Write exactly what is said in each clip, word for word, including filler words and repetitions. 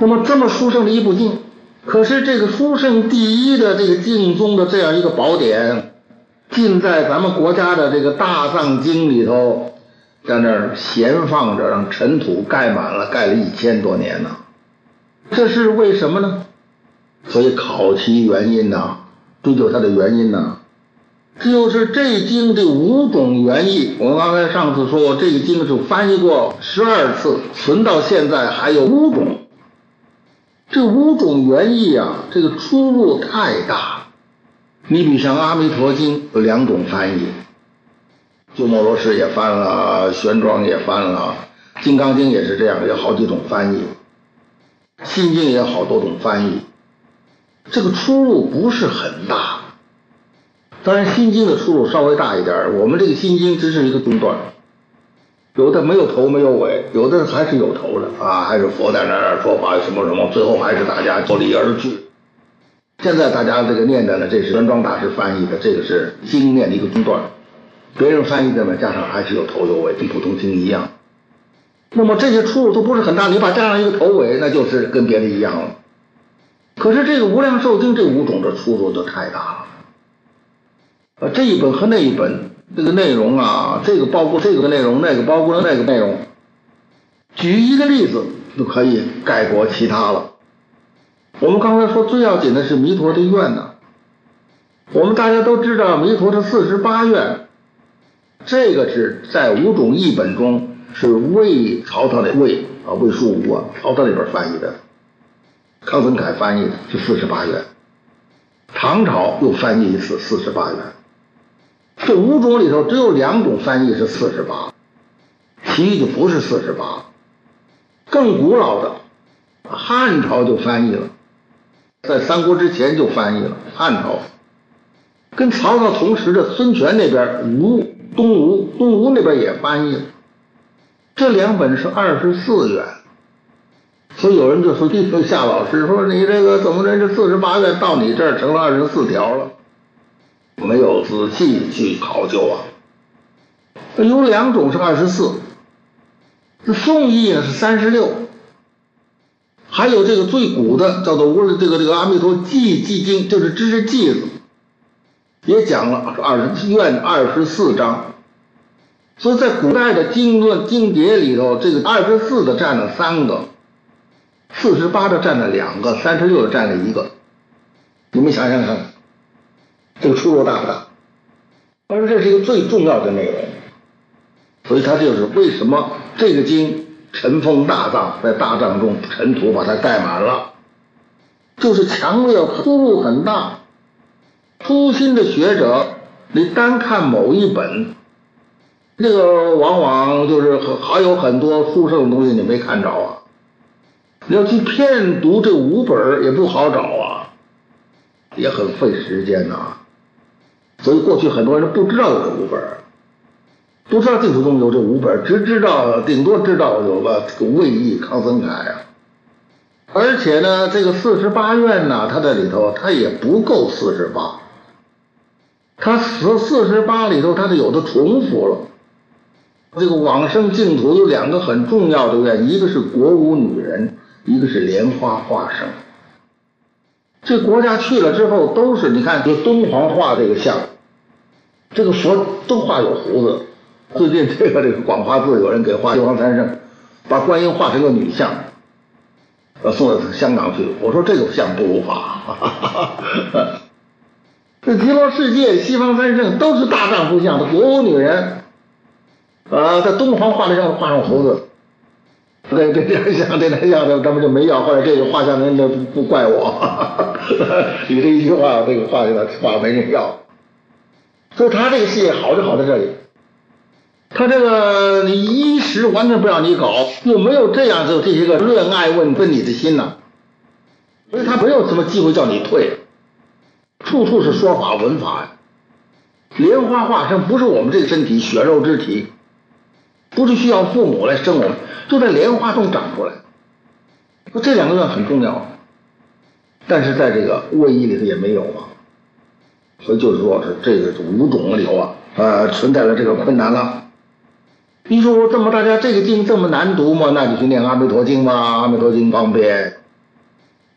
那么这么殊胜的一部经，可是这个殊胜第一的这个经宗的这样一个宝典，尽在咱们国家的这个大藏经里头，在那儿闲放着，让尘土盖满了，盖了一千多年呢。这是为什么呢？所以考其原因呐，追究它的原因呐，就是这经这五种原意。我们刚才上次说，这个经是翻译过十二次，存到现在还有五种。这五种原意啊，这个出入太大。你比像《阿弥陀经》有两种翻译，鸠摩罗什也翻了，玄奘也翻了，《金刚经》也是这样，有好几种翻译，《心经》也有好多种翻译。这个出入不是很大，当然《心经》的出入稍微大一点，我们这个《心经》只是一个中段，有的没有头没有尾，有的还是有头的啊，还是佛在那儿说法什么什么，最后还是大家脱离而去。现在大家这个念的呢，这是玄奘大师翻译的，这个是经念的一个中段，别人翻译的呢，加上还是有头有尾，跟普通经一样。那么这些出入都不是很大，你把加上一个头尾，那就是跟别的一样了。可是这个无量寿经这五种的出入就太大了，呃，这一本和那一本这个内容啊，这个包括这个内容，那个包括那个内容，举一个例子就可以概括其他了。我们刚才说最要紧的是弥陀的愿呢，我们大家都知道弥陀的四十八愿，这个是在五种译本中是魏曹操的魏啊魏书吴啊曹操里边翻译的，康僧凯翻译的是四十八愿，唐朝又翻译一次四十八愿。这五种里头只有两种翻译是四十八，其余就不是四十八。更古老的汉朝就翻译了，在三国之前就翻译了，汉朝跟曹操同时的孙权那边吴东吴东吴那边也翻译了，这两本是二十四愿。所以有人就说夏老师说你这个怎么着这四十八愿到你这儿成了二十四条了，没有仔细去考究啊。有两种是二十四，这宋译呢是三十六，还有这个最古的叫做无这个这个阿弥陀记记经，就是知识记子，也讲了二十愿二十四章。所以在古代的经论经节里头，这个二十四的占了三个，四十八的占了两个，三十六的占了一个。你们想想看，这个出入大不大？而这是一个最重要的内容，所以它就是为什么这个经尘封大藏，在大藏中尘土把它盖满了，就是强烈出入很大。初心的学者，你单看某一本，这个往往就是还有很多殊胜的东西你没看着啊。你要去遍读这五本也不好找啊，也很费时间呐、啊。所以过去很多人不知道有这五本，不知道净土宗有这五本，只知道顶多知道有个这个魏译康僧凯啊。而且呢，这个四十八愿呢，它在里头它也不够四十八，它四四十八里头它是有的重复了。这个往生净土有两个很重要的愿，一个是国无女人，一个是莲花化生。这国家去了之后都是，你看就敦煌画这个像，这个佛都画有胡子。最近这个这个广化寺有人给画西方三圣，把观音画成个女像，呃送到香港去。我说这个像不如法。这极乐世界西方三圣都是大丈夫像的，国无女人。啊，在敦煌画的像画上胡子，这这这像这这像的，他们就没要，后来这个画像人都不怪我，你这一句话，这个画的画没人要，所以他这个事业好就好在这里，他这个你衣食完全不让你搞，又没有这样就这些个论爱问分你的心呐、啊，所以他没有什么机会叫你退，处处是说法文法呀。莲花化生不是我们这个身体血肉之体，不是需要父母来生我们，就在莲花中长出来。这两个愿很重要，但是在这个魏译里头也没有啊。所以就是说是这个五种里头啊，呃，存在了这个困难了。你说这么大家这个经这么难读吗？那就去念阿弥陀经吧，阿弥陀经方便。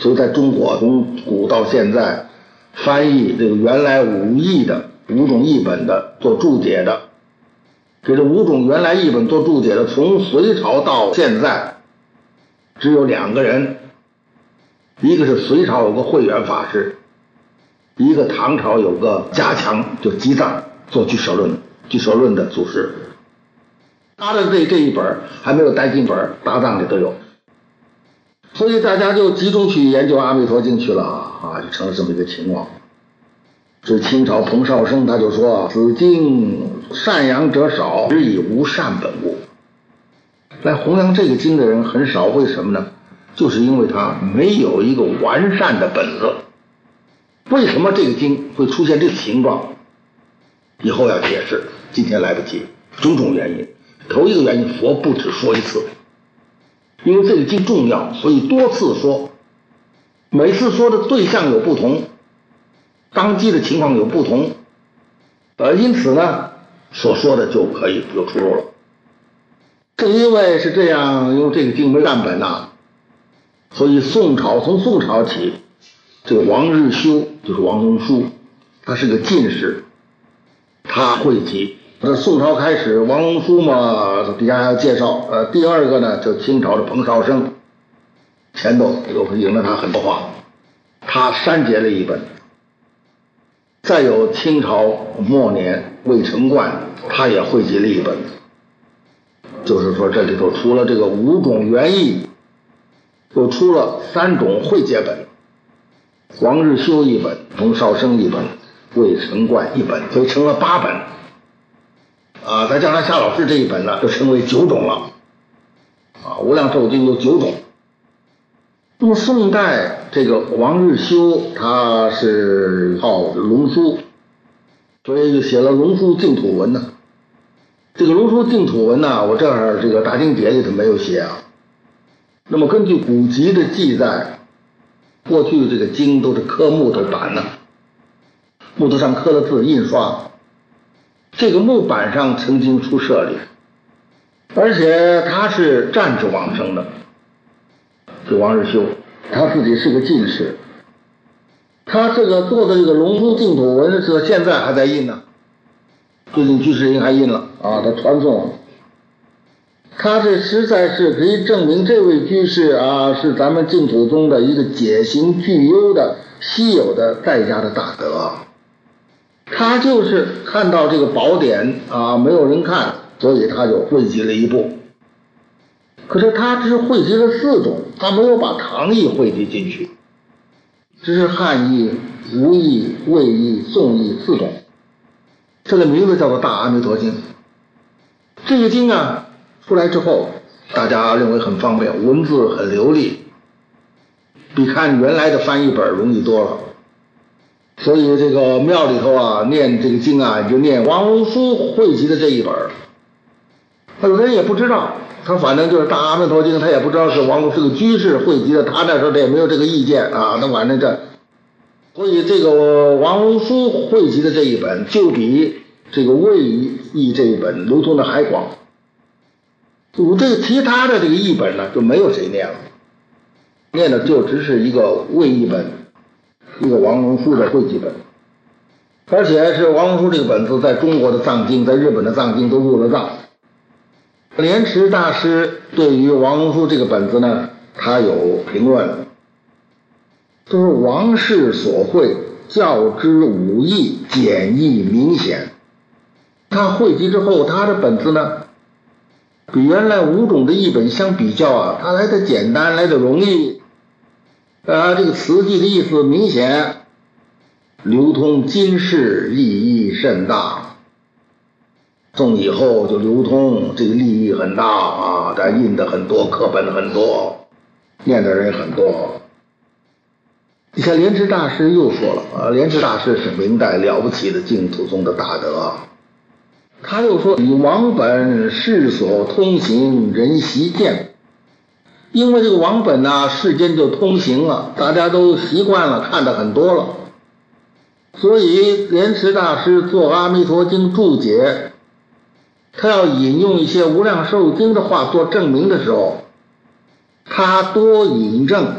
所以在中国从古到现在，翻译这个原来五译的五种译本的做注解的，给这五种原来译本做注解的，从隋朝到现在只有两个人，一个是隋朝有个慧远法师，一个唐朝有个家强，就吉藏做俱舍论俱舍论的祖师，他的这这一本还没有单行本，大藏里都有，所以大家就集中去研究阿弥陀经去了啊，就成了这么一个情况。所以清朝彭绍生他就说，此经善扬者少，只以无善本物。来弘扬这个经的人很少，为什么呢？就是因为他没有一个完善的本子。为什么这个经会出现这个形状？以后要解释，今天来不及，种种原因。头一个原因，佛不只说一次，因为这个经重要，所以多次说，每次说的对象有不同，当机的情况有不同，呃，因此呢，所说的就可以有出入了。正因为是这样，因为这个经没善本呐、啊，所以宋朝从宋朝起，这个王日修就是王龙书，他是个进士，他汇集。这宋朝开始，王龙书嘛，底下还要介绍。呃，第二个呢，就清朝的彭绍生，前头又引了他很多话，他删节了一本。再有清朝末年魏承冠，他也汇集了一本，就是说这里头除了这个五种原译，又出了三种汇解本，王日修一本，彭绍生一本，魏承冠一本，所以成了八本啊。再加上夏老师这一本呢，就成为九种了啊。无量寿经有九种。那么宋代这个王日修他是好龙书，所以就写了龙书净土文呢。这个龙书净土文呢，我这儿这个大经典里头没有写啊。那么根据古籍的记载，过去这个经都是刻木头板呢，木头上刻了字印刷，这个木板上曾经出舍利，而且他是战至往生的。这王日修他自己是个进士，他这个做的这个龙书净土文是现在还在印呢，最近居士营还印了啊，他传送了。他这实在是可以证明这位居士啊，是咱们净土宗的一个解行具优的稀有的在家的大德。他就是看到这个宝典啊没有人看，所以他就汇集了一部。可是他只汇集了四种，他没有把唐译汇集进去，只是汉译、吴译、魏译、宋译四种。这个名字叫做《大阿弥陀经》。这个经啊出来之后，大家认为很方便，文字很流利，比看原来的翻译本容易多了。所以这个庙里头啊念这个经啊，就念王龙书汇集的这一本。有的人也不知道，他反正就是《大阿弥陀经》，他也不知道是王龙是个居士汇集的，他那时候也没有这个意见啊。那反正这，所以这个王龙书汇集的这一本，就比这个魏译这一本流通的还广。我这个其他的这个译本呢，就没有谁念了，念的就只是一个魏译本，一个王龙书的汇集本，而且是王龙书这个本子在中国的藏经，在日本的藏经都入了藏。莲池大师对于王龙书这个本子呢，他有评论，就是王氏所绘，较之武艺，简易明显。他汇集之后，他的本子呢，比原来五种的译本相比较啊，它来的简单，来的容易。啊，这个词句的意思明显，流通今世，利益甚大。宋以后就流通，这个利益很大啊，咱印的很多，课本很多，念的人很多。你看莲池大师又说了啊，莲池大师是明代了不起的净土宗的大德，他又说以王本世所通行，人习见。因为这个王本啊，世间就通行了，大家都习惯了，看得很多了，所以莲池大师做《阿弥陀经》注解，他要引用一些无量寿经的话做证明的时候，他多引证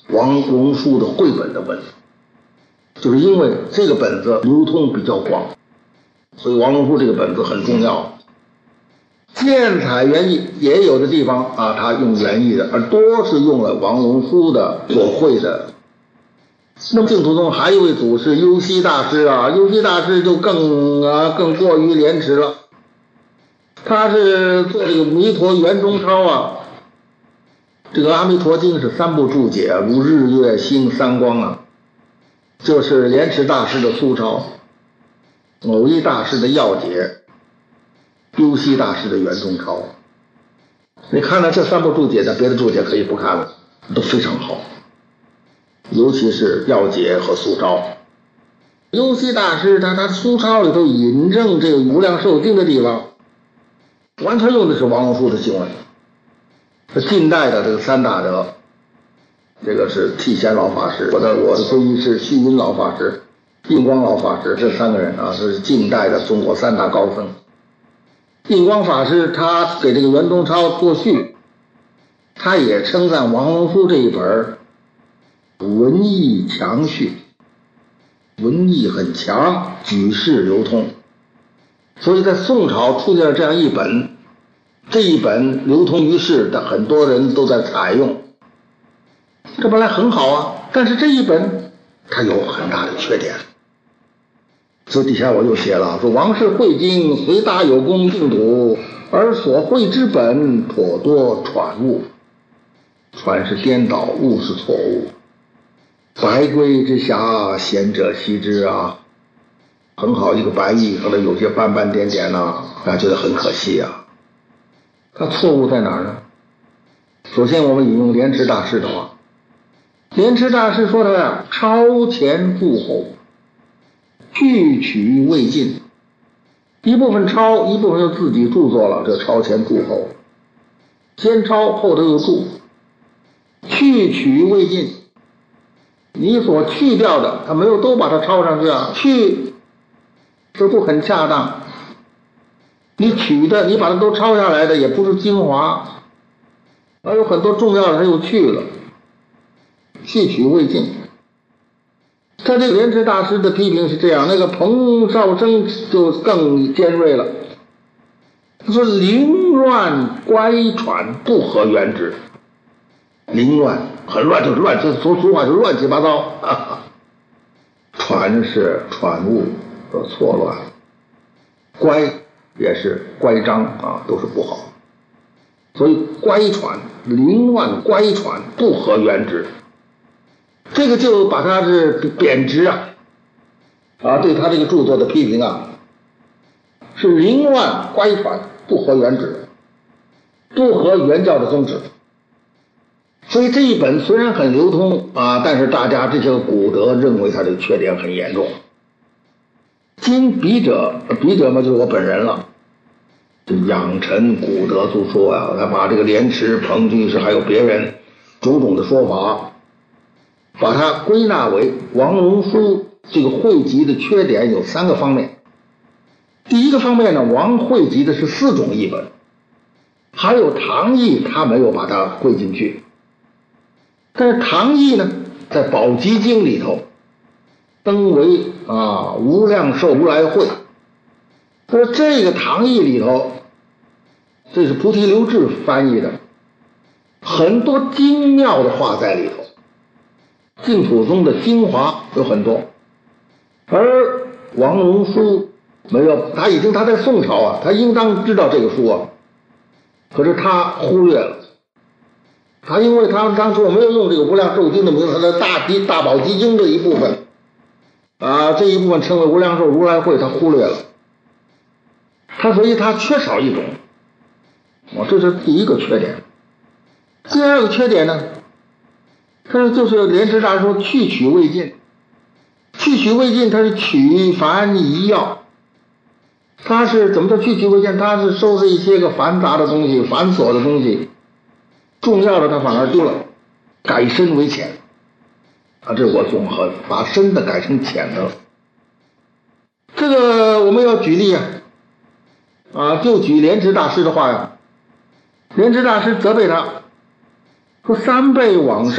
王龙书的绘本的文字，就是因为这个本子流通比较广，所以王龙书这个本子很重要。见采原意也有的地方啊，他用原意的，而多是用了王龙书的所绘的。那么净土宗还有一位祖师优溪大师啊，优溪大师就更啊更过于廉耻了。他是做这个弥陀圆中钞啊，这个阿弥陀经是三部注解，如日月星三光啊，就是莲池大师的苏钞，偶一大师的要解，优溪大师的圆中钞。你看了这三部注解的，别的注解可以不看了，都非常好，尤其是要解和苏钞。优溪大师他他苏钞里头引证这个无量寿经的地方，完全用的是王龙书的经文。近代的这个三大德，这个是剃贤老法师，我的我的皈依是虚云老法师、印光老法师，这三个人啊，这是近代的中国三大高僧。印光法师他给这个圆中钞作序，他也称赞王龙书这一本文艺强序，文艺很强，举世流通。所以在宋朝出现了这样一本，这一本流通于世的，很多人都在采用，这本来很好啊，但是这一本它有很大的缺点。所以底下我又写了，说王氏汇经虽大有功净土，而所绘之本颇多传误，传是颠倒，误是错误。白圭之瑕，贤者惜之啊，很好一个白衣，可能有些斑斑点点啊，大家觉得很可惜啊。他错误在哪儿呢？首先我们引用莲池大师的话，莲池大师说的呀，超前注后，去取未尽，一部分抄，一部分又自己著作了，这超前注后，先抄后头又注，去取未尽，你所去掉的他没有都把它抄上去啊，去这不很恰当，你取的你把它都抄下来的也不是精华，而有很多重要的他又去了，去取未尽。他这个莲池大师的批评是这样，那个彭绍生就更尖锐了，他说凌乱乖喘不合原旨。凌乱很乱，就是乱，这说俗话就是乱七八糟啊。传是传误和错乱，乖也是乖张啊，都是不好。所以乖传凌乱乖传不合原旨，这个就把他是贬值啊啊，对他这个著作的批评啊，是凌乱乖传不合原旨，不合原教的宗旨。所以这一本虽然很流通啊，但是大家这些古德认为它的缺点很严重。今笔者，笔者嘛就是我本人了，就养成古德著说啊，他把这个莲池、彭居士还有别人种种的说法，把它归纳为王龙书这个汇集的缺点有三个方面。第一个方面呢，王汇集的是四种译本，还有唐译他没有把它汇进去。但是唐译呢，在宝积经里头登为啊无量寿如来会。说这个唐译里头，这是菩提流志翻译的，很多精妙的话在里头，净土宗的精华有很多。而王龙书没有，他已经他在宋朝啊，他应当知道这个书啊，可是他忽略了。他因为他当初我没有用这个无量寿经的名字，他的大集大宝积经的一部分啊，这一部分称为无量寿如来会，他忽略了，他所以他缺少一种，哦，这是第一个缺点。第二个缺点呢，他就是莲池大师说去取未尽，去取未尽，他是取繁遗要，他是怎么叫去取未尽？他是收拾一些个繁杂的东西、繁琐的东西。重要的他反而丢了，改深为浅啊，这是我综合把深的改成浅的了。这个我们要举例啊，啊，就举莲池大师的话呀。莲池大师责备他说：三辈往生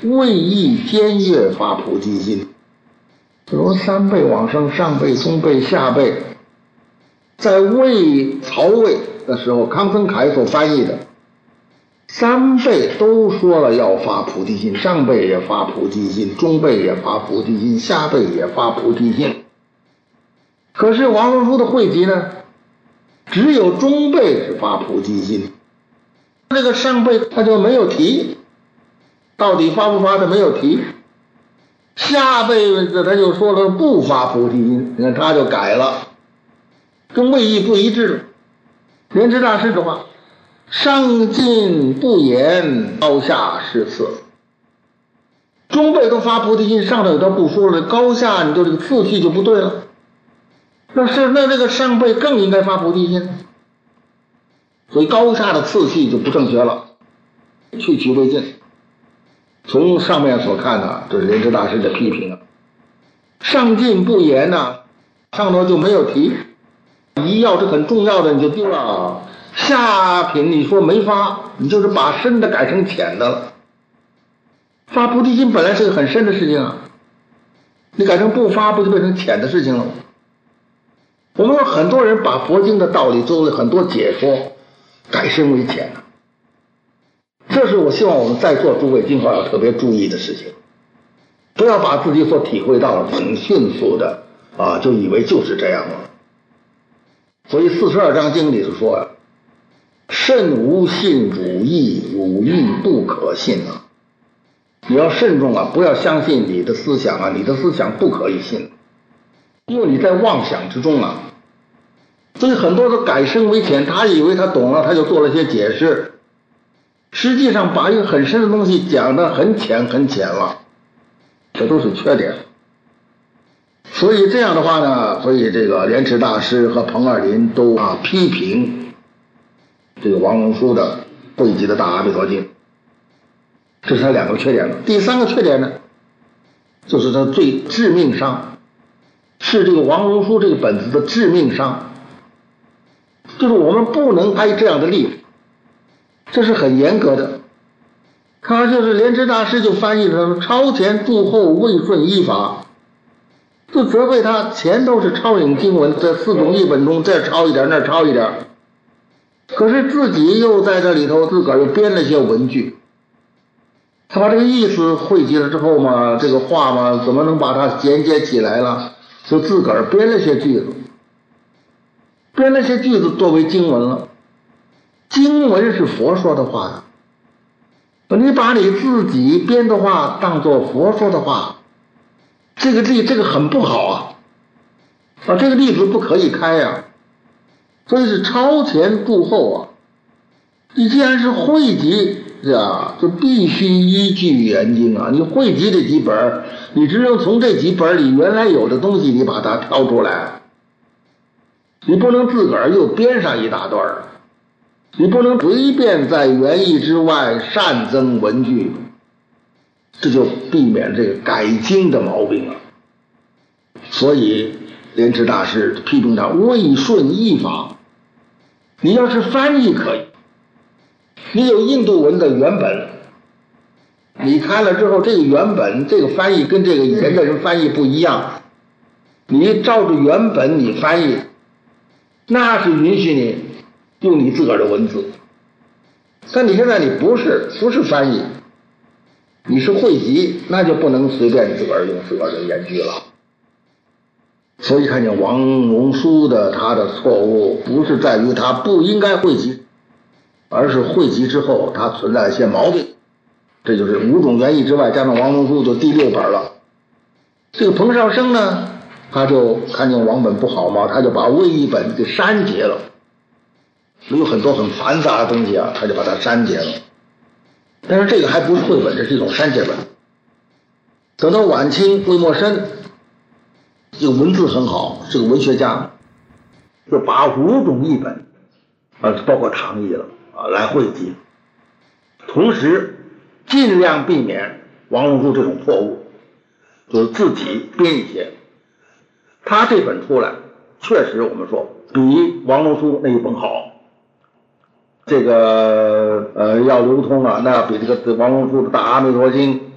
位易兼阅发菩提心。比如三辈往生，上辈、中辈、下辈，在魏曹魏的时候，康僧凯所翻译的三辈都说了要发菩提心，上辈也发菩提心，中辈也发菩提心，下辈也发菩提心。可是王文书的汇集呢，只有中辈是发菩提心，这个上辈他就没有提，到底发不发他没有提。下辈子他就说了不发菩提心，你看他就改了，跟位义不一致了。莲池大师的话，上进不言，高下是次。中辈都发菩提心，上头他不说了，高下你就这个次序就不对了。那是那这个上辈更应该发菩提心，所以高下的次序就不正确了，去取未尽。从上面所看呢，这是莲池大师的批评啊。上进不言呢、啊，上头就没有提，一要是很重要的你就丢了。下品你说没发，你就是把深的改成浅的了。发菩提心本来是个很深的事情啊，你改成不发，不就变成浅的事情了吗？我们有很多人把佛经的道理做了很多解说，改深为浅了。这是我希望我们在座诸位今后要特别注意的事情，不要把自己所体会到的很迅速的啊，就以为就是这样了。所以四十二章经里头说啊，慎无信汝意，汝意不可信啊。你要慎重啊，不要相信你的思想啊，你的思想不可以信，因为你在妄想之中啊。所以很多的改深为浅，他以为他懂了，他就做了些解释，实际上把一个很深的东西讲得很浅很浅了，这都是缺点。所以这样的话呢，所以这个莲池大师和彭二林都啊批评这个王龙书的汇集的大阿弥陀经，这是他两个缺点了。第三个缺点呢，就是他最致命伤，是这个王龙书这个本子的致命伤，就是我们不能挨这样的例子，这是很严格的。他就是莲池大师就翻译了超前注后未顺依法，就责备他前都是抄引经文，这四种译本中这抄一点那抄一点，可是自己又在这里头自个儿又编了些文句，他把这个意思汇集了之后嘛，这个话嘛怎么能把它衔接起来了，就自个儿编了些句子，编了些句子作为经文了。经文是佛说的话呀，你把你自己编的话当作佛说的话，这个例这个很不好啊，啊这个例子不可以开呀、啊，所以是超前注后啊。你既然是汇集啊，就必须依据原经啊。你汇集这几本，你只能从这几本里原来有的东西，你把它挑出来，你不能自个儿又编上一大段，你不能随便在原意之外擅增文句，这就避免这个改经的毛病了。所以莲池大师批评他未顺译法。你要是翻译可以，你有印度文的原本，你看了之后这个原本这个翻译跟这个人的人翻译不一样，你照着原本你翻译，那是允许你用你自个儿的文字。但你现在你不是不是翻译，你是汇集，那就不能随便自个儿用自个儿的言句了。所以看见王龙书的他的错误不是在于他不应该汇集，而是汇集之后他存在一些毛病。这就是五种原意之外加上王龙书就第六本了。这个彭绍生呢，他就看见王本不好嘛，他就把魏译本给删节了，有很多很繁杂的东西啊，他就把它删节了。但是这个还不是绘本，这是一种删节本。等到晚清魏默生，这个文字很好，是个文学家，就把五种译本啊，包括唐译了啊，来汇集，同时尽量避免王龙书这种错误，就是自己编一些。他这本出来确实我们说比王龙书那一本好，这个呃要流通啊，那比这个王龙书的大阿弥陀经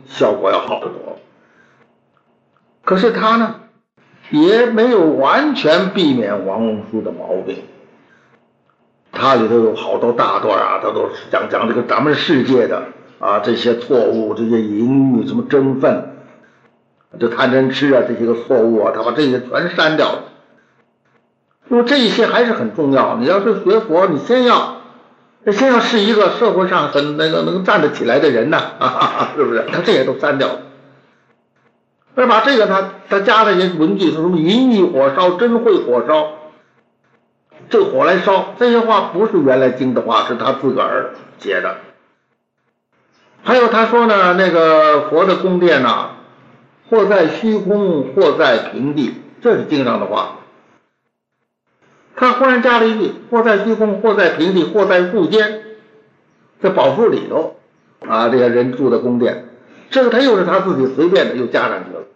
效果要好得多。可是他呢，也没有完全避免王文书的毛病。他里头有好多大段啊，他都是讲讲这个咱们世界的啊这些错误，这些淫欲，什么争愤，就贪嗔痴啊这些个错误啊，他把这些全删掉了。因为这些还是很重要。你要是学佛，你先要先要是一个社会上很那个能站得起来的人呐，啊，是不是？他这些都删掉了。而把这个他他加了一些文句，说什么淫欲火烧，真会火烧，这火来烧，这些话不是原来经的话，是他自个儿写的。还有他说呢，那个佛的宫殿呐，或在虚空，或在平地，这是经上的话。他忽然加了一句，或在虚空，或在平地，或在腹间，在宝腹里头啊，这些人住的宫殿，这个他又是他自己随便的又加上去了。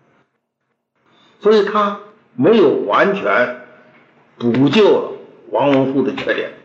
所以他没有完全补救了王文书的缺点。